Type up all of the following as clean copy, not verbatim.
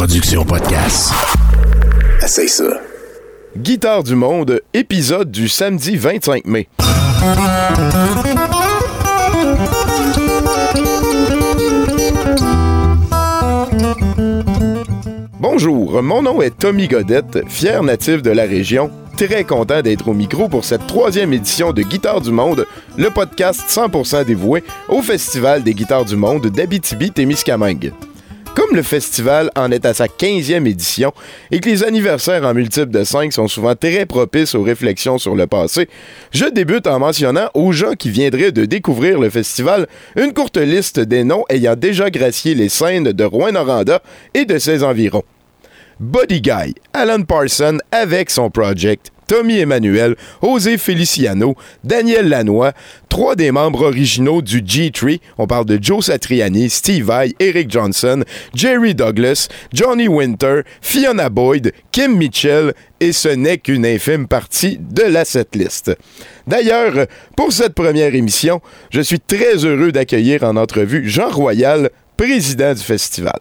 production podcast. Essaye ça. Guitare du monde, épisode du samedi 25 mai. Bonjour, mon nom est Tommy Godette, fier natif de la région. Très content d'être au micro pour cette 3e édition de Guitare du monde, le podcast 100% dévoué au Festival des guitares du monde d'Abitibi-Témiscamingue. Comme le festival en est à sa 15e édition et que les anniversaires en multiples de 5 sont souvent très propices aux réflexions sur le passé, je débute en mentionnant aux gens qui viendraient de découvrir le festival une courte liste des noms ayant déjà gracié les scènes de Rouyn-Noranda et de ses environs. Buddy Guy, Alan Parsons avec son project, Tommy Emmanuel, José Feliciano, Daniel Lanois, 3 des membres originaux du G3, on parle de Joe Satriani, Steve Vai, Eric Johnson, Jerry Douglas, Johnny Winter, Fiona Boyd, Kim Mitchell, et ce n'est qu'une infime partie de la setlist. D'ailleurs, pour cette première émission, je suis très heureux d'accueillir en entrevue Jean Royal, président du festival.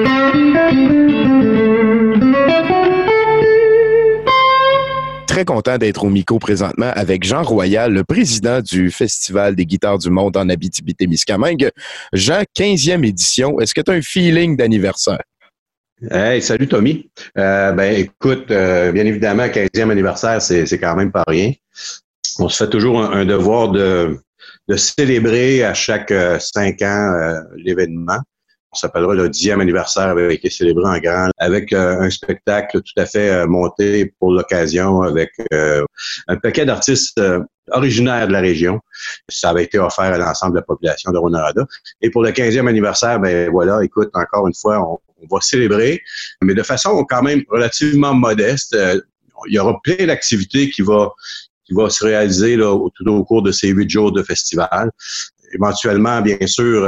Très content d'être au micro présentement avec Jean Royal, le président du Festival des guitares du monde en Abitibi-Témiscamingue. Jean, 15e édition, est-ce que tu as un feeling d'anniversaire? Hey, salut Tommy. Écoute, bien évidemment, 15e anniversaire, c'est quand même pas rien. On se fait toujours un devoir de célébrer à chaque 5 ans l'événement. On s'appellera le 10e anniversaire avait été célébré en grand avec un spectacle tout à fait monté pour l'occasion avec un paquet d'artistes originaires de la région. Ça avait été offert à l'ensemble de la population de Rouyn-Noranda. Et pour le 15e anniversaire, écoute, encore une fois, on va célébrer, mais de façon quand même relativement modeste. Il y aura plein d'activités qui va se réaliser là, tout au cours de ces 8 jours de festival. Éventuellement, bien sûr,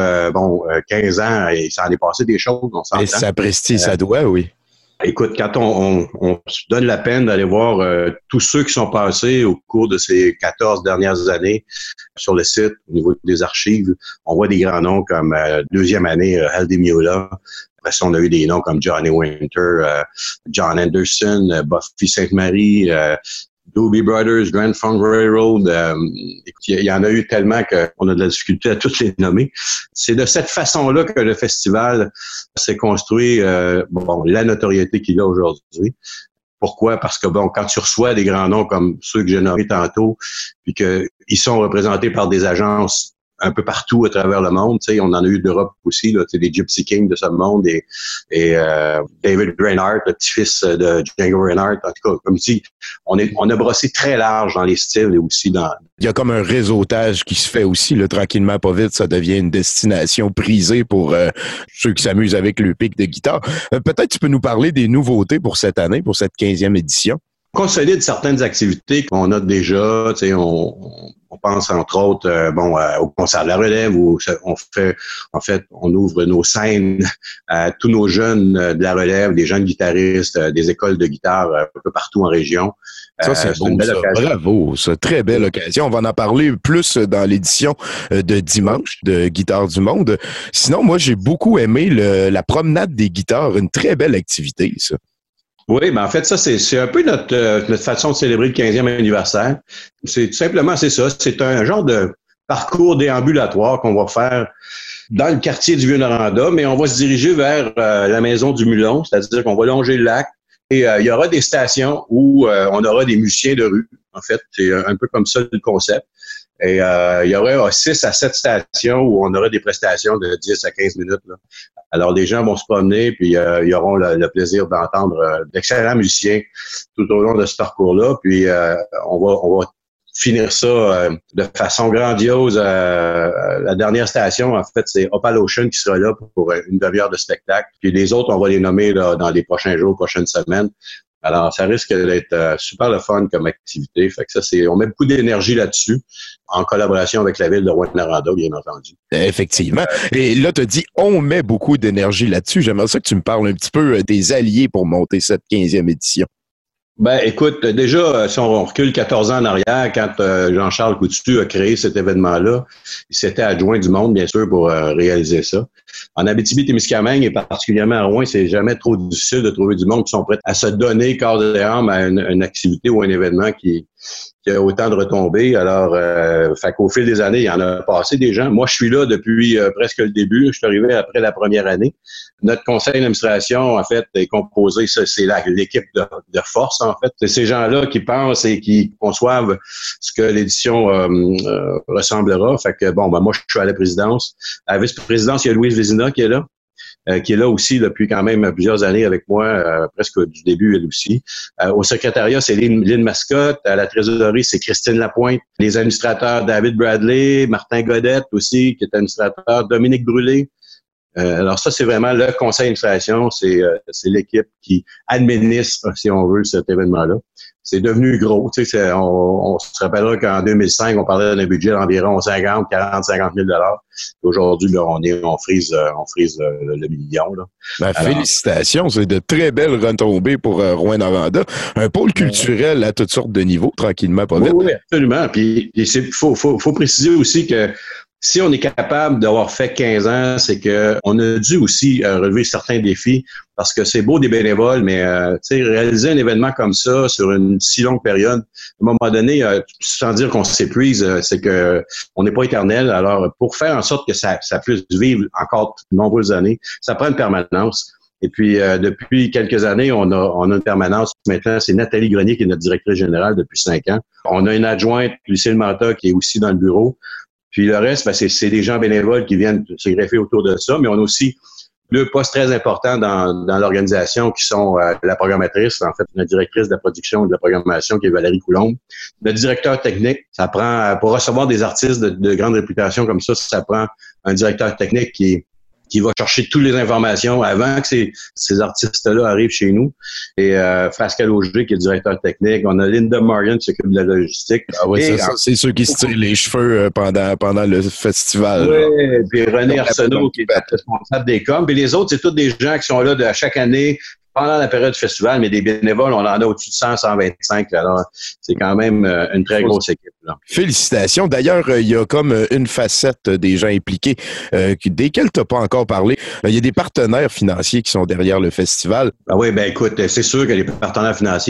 15 ans, et ça en est passé des choses, on s'entend. Et ça prestige, ça doit, oui. Écoute, quand on se donne la peine d'aller voir tous ceux qui sont passés au cours de ces 14 dernières années sur le site, au niveau des archives, on voit des grands noms comme deuxième année, Hal DeMiola. Après ça, on a eu des noms comme Johnny Winter, John Anderson, Buffy Sainte-Marie, Doobie Brothers, Grand Funk Railroad, il y en a eu tellement qu'on a de la difficulté à tous les nommer. C'est de cette façon-là que le festival s'est construit, la notoriété qu'il a aujourd'hui. Pourquoi? Parce que quand tu reçois des grands noms comme ceux que j'ai nommés tantôt, puis qu'ils sont représentés par des agences un peu partout à travers le monde, tu sais, on en a eu d'Europe aussi, là, tu sais, des Gypsy Kings de ce monde et David Reinhardt, le petit-fils de Django Reinhardt, en tout cas, comme si on a brossé très large dans les styles et aussi dans... Il y a comme un réseautage qui se fait aussi, là, tranquillement, pas vite, ça devient une destination prisée pour ceux qui s'amusent avec le pic de guitare. Peut-être tu peux nous parler des nouveautés pour cette année, pour cette 15e édition? Consolide certaines activités qu'on a déjà, tu sais, on pense entre autres au concert de la relève où on ouvre nos scènes à tous nos jeunes de la relève, des jeunes guitaristes, des écoles de guitare un peu partout en région. Ça, c'est beau, une belle occasion. Bravo, ça. Très belle occasion. On va en parler plus dans l'édition de dimanche de Guitare du monde. Sinon, moi, j'ai beaucoup aimé la promenade des guitares. Une très belle activité, ça. Oui, en fait, ça, c'est un peu notre façon de célébrer le 15e anniversaire. C'est tout simplement, c'est ça. C'est un genre de parcours déambulatoire qu'on va faire dans le quartier du Vieux-Noranda, mais on va se diriger vers la maison du Mulon, c'est-à-dire qu'on va longer le lac et il y aura des stations où on aura des musiciens de rue. En fait, c'est un peu comme ça le concept. Et il y aurait 6 à 7 stations où on aurait des prestations de 10 à 15 minutes. Là. Alors, les gens vont se promener, puis ils auront le plaisir d'entendre d'excellents musiciens tout au long de ce parcours-là. Puis, on va finir ça de façon grandiose. La dernière station, en fait, c'est Opal Ocean qui sera là pour une demi-heure de spectacle. Puis les autres, on va les nommer là, dans les prochains jours, prochaines semaines. Alors, ça risque d'être super le fun comme activité. Fait que ça, on met beaucoup d'énergie là-dessus, en collaboration avec la ville de Rouyn-Noranda, bien entendu. Effectivement. Et là, tu as dit, on met beaucoup d'énergie là-dessus. J'aimerais ça que tu me parles un petit peu des alliés pour monter cette 15e édition. Écoute, déjà, si on recule 14 ans en arrière, quand Jean-Charles Coutu a créé cet événement-là, il s'était adjoint du monde, bien sûr, pour réaliser ça. en Abitibi-Témiscamingue et particulièrement à Rouyn, c'est jamais trop difficile de trouver du monde qui sont prêts à se donner corps et âme à une activité ou un événement qui a autant de retombées. Alors, fait qu'au fil des années, il y en a passé des gens. Moi, je suis là depuis presque le début. Je suis arrivé après la première année. Notre conseil d'administration, en fait, est composé, c'est l'équipe de force, en fait. C'est ces gens-là qui pensent et qui conçoivent ce que l'édition ressemblera. Fait que, bon, ben, moi, je suis à la présidence. À la vice-présidence, il y a Louise Vézina qui est là aussi depuis quand même plusieurs années avec moi, presque du début, elle aussi. Au secrétariat, c'est Lynn Mascotte. À la trésorerie, c'est Christine Lapointe. Les administrateurs, David Bradley, Martin Godette aussi, qui est administrateur, Dominique Brûlé. Alors ça, c'est vraiment le conseil d'administration, c'est l'équipe qui administre, si on veut, cet événement-là. C'est devenu gros. Tu sais, on se rappellera qu'en 2005, on parlait d'un budget d'environ 50 000 $. Aujourd'hui, là, on frise le million. Là. Ben, alors, félicitations, c'est de très belles retombées pour Rouyn-Noranda. Un pôle culturel à toutes sortes de niveaux, tranquillement, pas vite. Oui, absolument. Puis faut préciser aussi que si on est capable d'avoir fait 15 ans, c'est que on a dû aussi relever certains défis parce que c'est beau des bénévoles, mais réaliser un événement comme ça sur une si longue période, à un moment donné, sans dire qu'on s'épuise, c'est que on n'est pas éternel. Alors, pour faire en sorte que ça puisse vivre encore de nombreuses années, ça prend une permanence. Et puis, depuis quelques années, on a une permanence. Maintenant, c'est Nathalie Grenier qui est notre directrice générale depuis 5 ans. On a une adjointe, Lucille Manta, qui est aussi dans le bureau. Puis le reste, ben, c'est des gens bénévoles qui viennent se greffer autour de ça, mais on a aussi deux postes très importants dans l'organisation qui sont la programmatrice, en fait, la directrice de la production et de la programmation qui est Valérie Coulombe. Le directeur technique, ça prend, pour recevoir des artistes de grande réputation comme ça prend un directeur technique qui va chercher toutes les informations avant que ces artistes-là arrivent chez nous. Et Pascal Auger, qui est le directeur technique. On a Linda Marion qui s'occupe de la logistique. Ah oui, c'est ceux qui se tirent les cheveux pendant le festival. Oui, puis René Arsenault, qui est responsable des coms. Puis les autres, c'est tous des gens qui sont là à chaque année pendant la période du festival, mais des bénévoles, on en a au-dessus de 100, 125. Alors, c'est quand même une très grosse équipe. Là. Félicitations. D'ailleurs, il y a comme une facette des gens impliqués desquels tu n'as pas encore parlé. Il y a des partenaires financiers qui sont derrière le festival. Ah oui, ben écoute, c'est sûr que les partenaires financiers,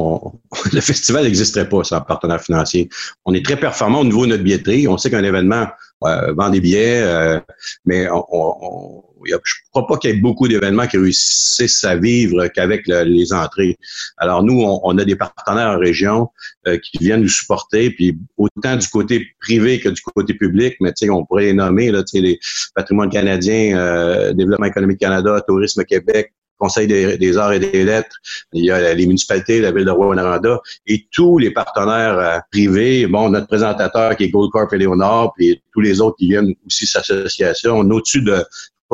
le festival n'existerait pas sans partenaires financiers. On est très performant au niveau de notre billetterie. On sait qu'un événement vend des billets, mais je ne crois pas qu'il y ait beaucoup d'événements qui réussissent à vivre qu'avec les entrées. Alors nous, on a des partenaires en région qui viennent nous supporter, puis autant du côté privé que du côté public, mais tu sais, on pourrait les nommer, là, tu sais, les Patrimoine canadien, Développement économique Canada, Tourisme Québec, Conseil des arts et des lettres, il y a les municipalités, la ville de Rouyn-Noranda et tous les partenaires privés. Bon, notre présentateur qui est Goldcorp et Léonard, puis tous les autres qui viennent aussi s'association. On est au-dessus de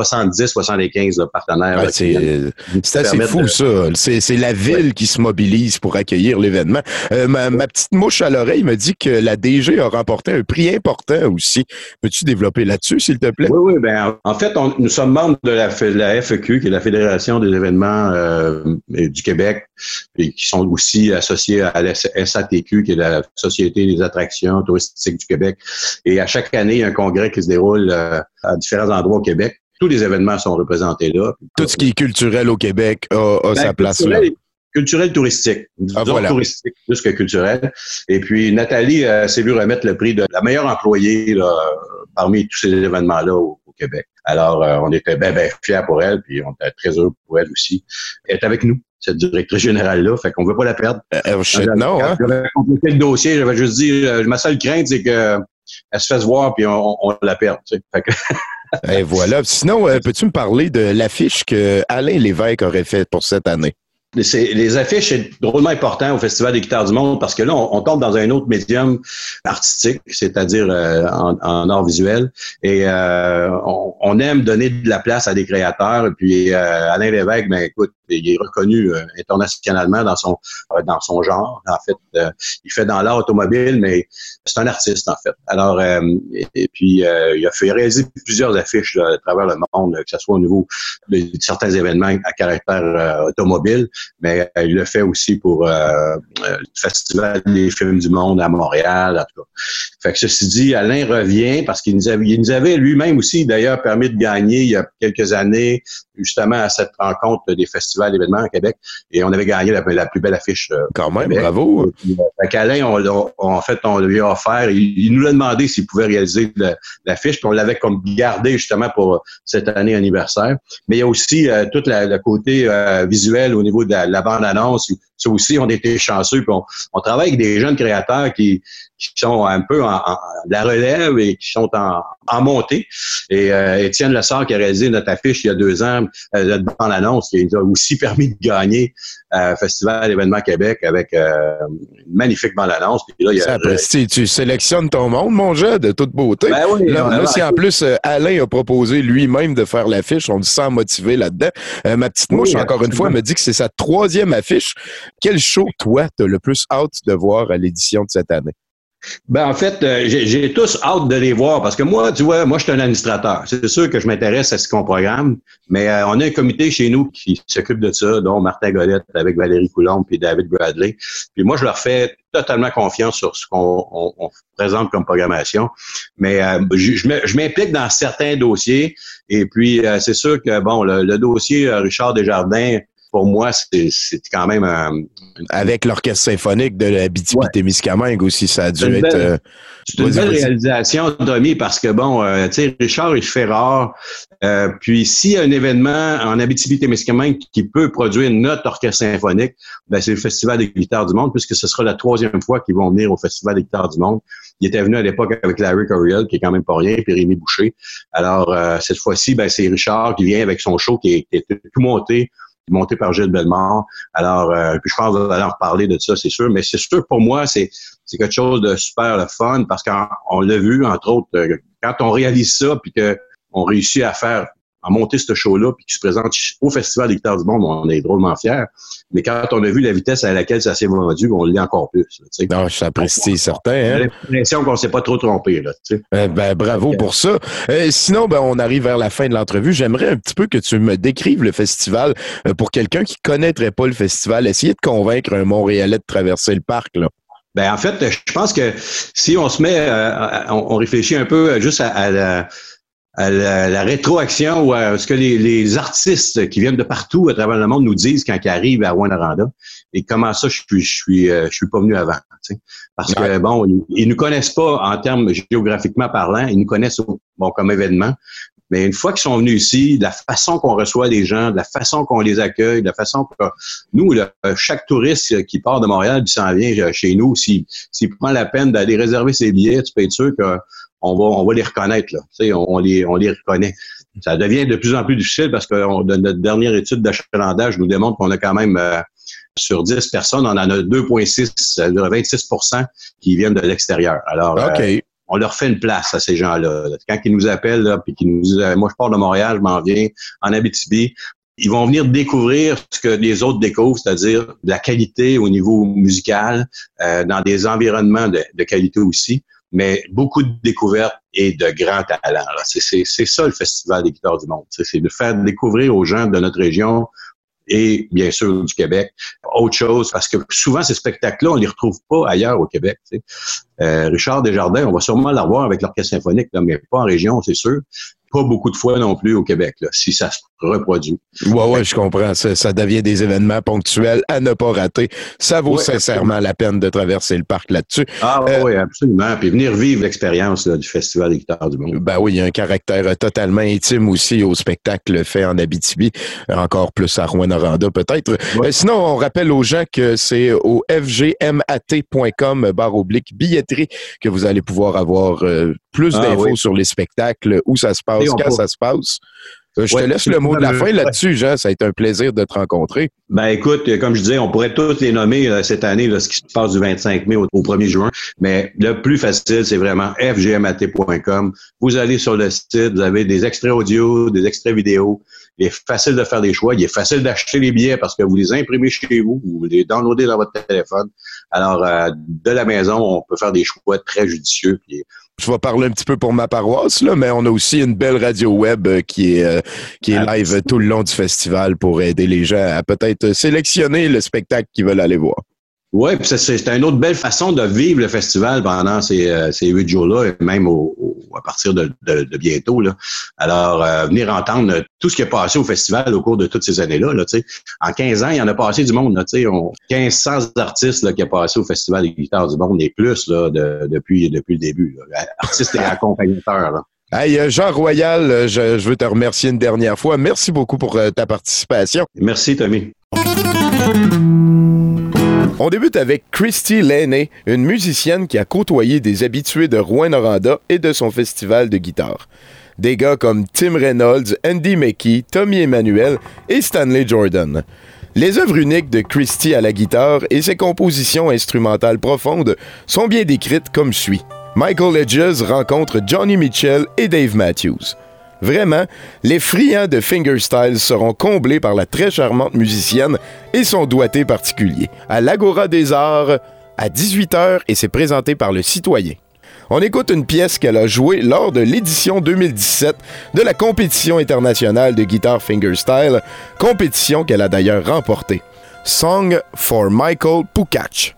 70-75 partenaires. Ouais, c'est assez fou, ça. C'est la ville qui se mobilise pour accueillir l'événement. Ma petite mouche à l'oreille me dit que la DG a remporté un prix important aussi. Peux-tu développer là-dessus, s'il te plaît? Oui. Ben, en fait, nous sommes membres de la FEQ, qui est la Fédération des événements du Québec, et qui sont aussi associés à la SATQ, qui est la Société des attractions touristiques du Québec. Et à chaque année, il y a un congrès qui se déroule à différents endroits au Québec. Tous les événements sont représentés là. Tout ce qui est culturel au Québec a sa place là. Culturel touristique. Voilà. Touristique plus que culturel. Et puis, Nathalie s'est vue remettre le prix de la meilleure employée là, parmi tous ces événements-là au Québec. Alors, on était bien fiers pour elle, puis on était très heureux pour elle aussi. Elle est avec nous, cette directrice générale-là, fait qu'on ne veut pas la perdre. Non, hein? J'avais complété le dossier, j'avais juste dit, ma seule crainte, c'est qu'elle se fasse voir, puis on la perde. Tu sais. Fait que et voilà. Sinon, peux-tu me parler de l'affiche que Alain Lévesque aurait faite pour cette année? Les affiches, c'est drôlement important au Festival des guitares du monde parce que là, on tombe dans un autre médium artistique, c'est-à-dire en art visuel. Et on aime donner de la place à des créateurs. Et puis Alain Lévesque, ben écoute, il est reconnu internationalement dans son genre. En fait, il fait dans l'art automobile, mais c'est un artiste, en fait. Alors, et puis, il a fait réaliser plusieurs affiches là, à travers le monde, que ce soit au niveau de certains événements à caractère automobile, mais il le fait aussi pour le Festival des films du monde à Montréal, en tout cas. Fait que ceci dit, Alain revient parce qu'il nous avait lui-même aussi d'ailleurs permis de gagner il y a quelques années, justement à cette rencontre des festivals d'événements à Québec, et on avait gagné la plus belle affiche. Quand même, bravo. Fait qu'Alain, on lui a offert, il nous l'a demandé s'il pouvait réaliser l'affiche, puis on l'avait comme gardé justement pour cette année anniversaire. Mais il y a aussi tout le côté visuel au niveau de la bande-annonce. Ça aussi, on était chanceux, puis on travaille avec des jeunes créateurs qui sont un peu en la relève et qui sont en montée. Et Étienne Lessard, qui a réalisé notre affiche il y a 2 ans, notre bande-annonce, qui nous a aussi permis de gagner Festival Événement Québec avec une magnifique bande-annonce. Puis là, tu sélectionnes ton monde, mon jeu, de toute beauté. Ben oui, là si en plus Alain a proposé lui-même de faire l'affiche, on se sent motivé là-dedans. Ma petite mouche, encore une fois, me dit que c'est sa 3e affiche. Quel show, toi, t'as le plus hâte de voir à l'édition de cette année? Ben en fait, j'ai tous hâte de les voir parce que moi, tu vois, moi je suis un administrateur. C'est sûr que je m'intéresse à ce qu'on programme, mais on a un comité chez nous qui s'occupe de ça, dont Martin Golette avec Valérie Coulombe et David Bradley. Puis moi, je leur fais totalement confiance sur ce qu'on présente comme programmation. Mais je m'implique dans certains dossiers et puis c'est sûr que bon, le dossier Richard Desjardins, pour moi, c'est quand même avec l'Orchestre symphonique de l'Abitibi-Témiscamingue aussi, ça a dû être... C'est une belle réalisation, Tommy, parce que bon, tu sais, Richard, il fait rare. Puis s'il y a un événement en Abitibi-Témiscamingue qui peut produire notre orchestre symphonique, ben c'est le Festival des guitares du monde, puisque ce sera la 3e fois qu'ils vont venir au Festival des guitares du monde. Il était venu à l'époque avec Larry Coryell, qui est quand même pas rien, puis Rémi Boucher. Alors, cette fois-ci, ben c'est Richard qui vient avec son show qui est tout monté par Gilles Bellemare. Alors, puis je pense qu'on va en reparler de ça, c'est sûr. Mais c'est sûr, pour moi, c'est quelque chose de super le fun parce qu'on l'a vu, entre autres, quand on réalise ça puis qu'on réussit à monter ce show-là puis qu'il se présente au Festival des guitares du monde, on est drôlement fiers. Mais quand on a vu la vitesse à laquelle ça s'est vendu, on l'est encore plus. T'sais. Non, je t'apprécie certain. Hein? J'ai l'impression qu'on ne s'est pas trop trompé. Là, bravo pour ça. Sinon, on arrive vers la fin de l'entrevue. J'aimerais un petit peu que tu me décrives le festival pour quelqu'un qui ne connaîtrait pas le festival. Essayer de convaincre un Montréalais de traverser le parc. Là. Ben en fait, je pense que si on se met, on réfléchit un peu juste à la rétroaction ou à ce que les artistes qui viennent de partout à travers le monde nous disent quand ils arrivent à Rwanda et comment ça je suis pas venu avant, tu sais. Parce que bon, ils nous connaissent pas en termes géographiquement parlant, ils nous connaissent comme événement. Mais une fois qu'ils sont venus ici, de la façon qu'on reçoit les gens, de la façon qu'on les accueille, de la façon que nous, chaque touriste qui part de Montréal qui s'en vient chez nous, s'il prend la peine d'aller réserver ses billets, tu peux être sûr qu'on va les reconnaître, là. Tu sais, on les reconnaît. Ça devient de plus en plus difficile parce que notre dernière étude d'achalandage nous démontre qu'on a quand même sur 10 personnes, on en a 2,6, 26% qui viennent de l'extérieur. Alors, on leur fait une place à ces gens-là. Quand ils nous appellent, là, puis qu'ils nous disent « Moi, je pars de Montréal, je m'en viens en Abitibi », ils vont venir découvrir ce que les autres découvrent, c'est-à-dire de la qualité au niveau musical, dans des environnements de qualité aussi, mais beaucoup de découvertes et de grands talents. C'est ça le Festival des guitares du monde. C'est de faire découvrir aux gens de notre région et bien sûr du Québec autre chose, parce que souvent ces spectacles-là, on les retrouve pas ailleurs au Québec. Richard Desjardins, on va sûrement la revoir avec l'Orchestre symphonique, là, mais pas en région, c'est sûr. Pas beaucoup de fois non plus au Québec, là, si ça se reproduit. Ouais, je comprends. Ça devient des événements ponctuels à ne pas rater. Ça vaut sincèrement la peine de traverser le parc là-dessus. Oui, absolument. Puis venir vivre l'expérience du Festival des guitares du monde. Ben oui, il y a un caractère totalement intime aussi au spectacle fait en Abitibi, encore plus à Rouyn-Noranda peut-être. Ouais. Sinon, on rappelle aux gens que c'est au fgmat.com/billetterie que vous allez pouvoir avoir plus d'infos sur les spectacles, où ça se passe, quand ça se passe. Je te laisse le mot de la fin là-dessus, Jean. Ça a été un plaisir de te rencontrer. Ben écoute, comme je disais, on pourrait tous les nommer cette année, là, ce qui se passe du 25 mai au 1er juin. Mais le plus facile, c'est vraiment fgmat.com. Vous allez sur le site, vous avez des extraits audio, des extraits vidéo. Il est facile de faire des choix. Il est facile d'acheter les billets parce que vous les imprimez chez vous, vous les downloadez dans votre téléphone. Alors, de la maison, on peut faire des choix très judicieux. Puis, je vais parler un petit peu pour ma paroisse, là, mais on a aussi une belle radio web qui est live tout le long du festival pour aider les gens à peut-être sélectionner le spectacle qu'ils veulent aller voir. Oui, puis c'est une autre belle façon de vivre le festival pendant ces 8 jours-là, et même à partir de bientôt. Là. Alors, venir entendre tout ce qui est passé au festival au cours de toutes ces années-là. Là, en 15 ans, il y en a passé du monde. Là, 1500 artistes là, qui ont passé au Festival des guitares du monde et plus là, depuis le début. Là. Artistes et accompagnateurs. Là. Hey, Jean Royal, je veux te remercier une dernière fois. Merci beaucoup pour ta participation. Merci, Tommy. On débute avec Christy Laney, une musicienne qui a côtoyé des habitués de Rouyn-Noranda et de son festival de guitare. Des gars comme Tim Reynolds, Andy Mackey, Tommy Emmanuel et Stanley Jordan. Les œuvres uniques de Christy à la guitare et ses compositions instrumentales profondes sont bien décrites comme suit. Michael Hedges rencontre Johnny Mitchell et Dave Matthews. Vraiment, les friands de fingerstyle seront comblés par la très charmante musicienne et son doigté particulier. À l'Agora des Arts, à 18h, et c'est présenté par Le Citoyen. On écoute une pièce qu'elle a jouée lors de l'édition 2017 de la compétition internationale de guitare fingerstyle, compétition qu'elle a d'ailleurs remportée. Song for Michael Pukac.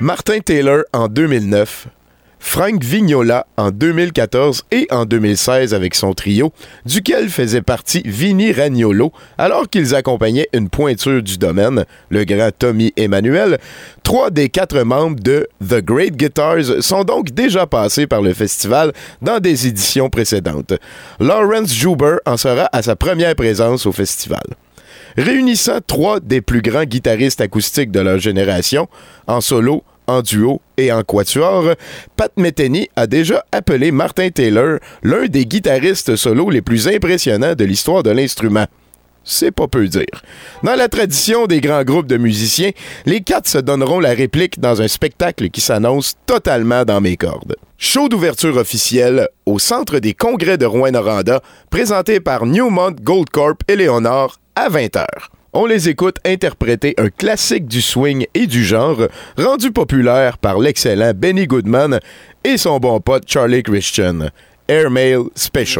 Martin Taylor en 2009, Frank Vignola en 2014 et en 2016 avec son trio, duquel faisait partie Vinnie Ragnolo, alors qu'ils accompagnaient une pointure du domaine, le grand Tommy Emmanuel. 3 des 4 membres de The Great Guitars sont donc déjà passés par le festival dans des éditions précédentes. Lawrence Juber en sera à sa première présence au festival. Réunissant 3 des plus grands guitaristes acoustiques de leur génération, en solo, en duo et en quatuor, Pat Metheny a déjà appelé Martin Taylor l'un des guitaristes solos les plus impressionnants de l'histoire de l'instrument. C'est pas peu dire. Dans la tradition des grands groupes de musiciens, les 4 se donneront la réplique dans un spectacle qui s'annonce totalement dans mes cordes. Show d'ouverture officiel au Centre des congrès de Rouyn-Noranda, présenté par Newmont Goldcorp et Léonard à 20h. On les écoute interpréter un classique du swing et du genre, rendu populaire par l'excellent Benny Goodman et son bon pote Charlie Christian. Airmail Special.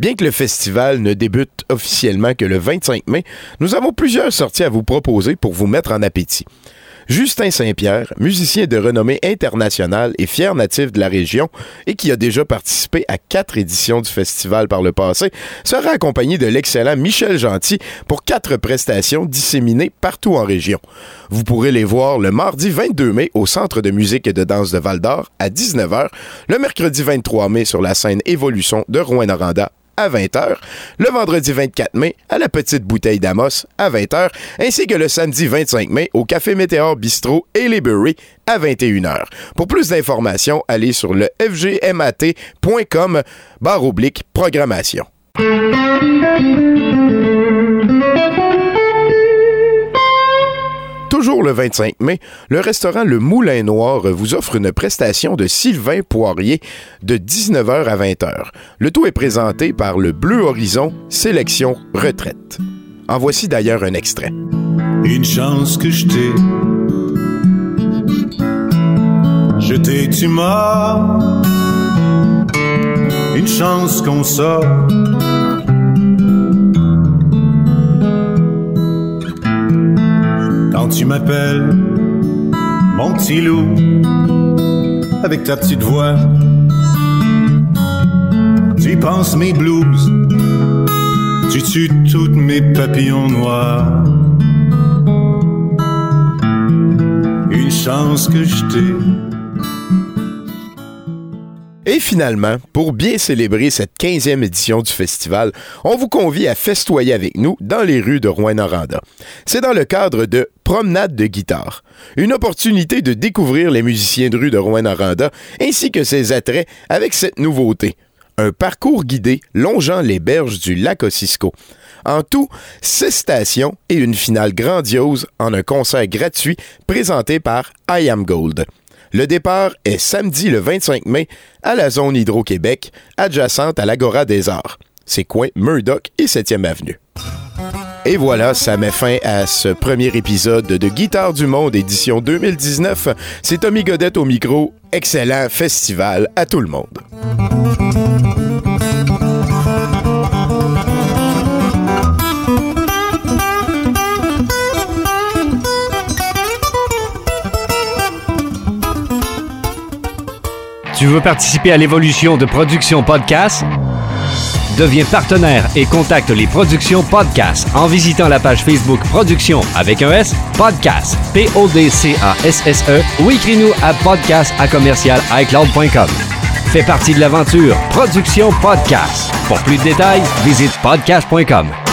Bien que le festival ne débute officiellement que le 25 mai, nous avons plusieurs sorties à vous proposer pour vous mettre en appétit. Justin Saint-Pierre, musicien de renommée internationale et fier natif de la région et qui a déjà participé à 4 éditions du festival par le passé, sera accompagné de l'excellent Michel Gentil pour 4 prestations disséminées partout en région. Vous pourrez les voir le mardi 22 mai au Centre de musique et de danse de Val-d'Or à 19h, le mercredi 23 mai sur la scène Évolution de Rouyn-Noranda à 20h, le vendredi 24 mai à la Petite Bouteille d'Amos à 20h, ainsi que le samedi 25 mai au Café Météor Bistrot et Library à 21h. Pour plus d'informations, allez sur le fgmat.com/programmation. Toujours le 25 mai, le restaurant Le Moulin Noir vous offre une prestation de Sylvain Poirier de 19h à 20h. Le tout est présenté par le Bleu Horizon Sélection Retraite. En voici d'ailleurs un extrait. Une chance que je t'ai, tu m'as. Une chance qu'on sort. Quand tu m'appelles, mon petit loup, avec ta petite voix, tu penses mes blues, tu tues tous mes papillons noirs. Une chance que je t'ai. Et finalement, pour bien célébrer cette 15e édition du festival, on vous convie à festoyer avec nous dans les rues de Rouyn-Noranda. C'est dans le cadre de Promenade de guitare, une opportunité de découvrir les musiciens de rue de Rouyn-Noranda ainsi que ses attraits avec cette nouveauté, un parcours guidé longeant les berges du lac Ossisco. En tout, 6 stations et une finale grandiose en un concert gratuit présenté par I Am Gold. Le départ est samedi le 25 mai à la zone Hydro-Québec, adjacente à l'Agora des Arts. C'est coin Murdoch et 7e Avenue. Et voilà, ça met fin à ce premier épisode de Guitare du Monde édition 2019. C'est Tommy Godette au micro. Excellent festival à tout le monde. Tu veux participer à l'évolution de Production Podcast? Deviens partenaire et contacte les Productions Podcast en visitant la page Facebook Production avec un S, Podcast, PODCASSE ou écris-nous à podcast@icloud.com. Fais partie de l'aventure Production Podcast. Pour plus de détails, visite podcast.com.